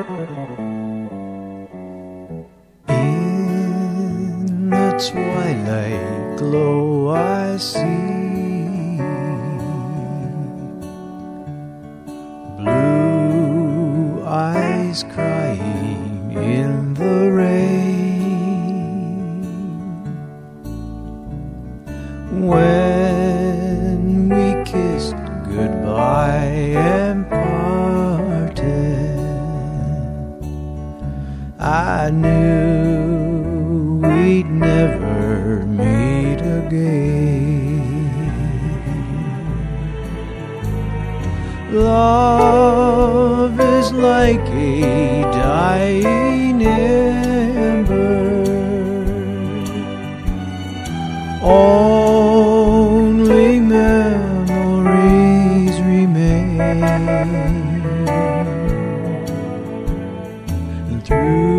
In the twilight glow I see blue eyes crying in the rain. When we kissed goodbye and parted, I knew we'd never meet again. Love is like a dying ember, only memories remain. And through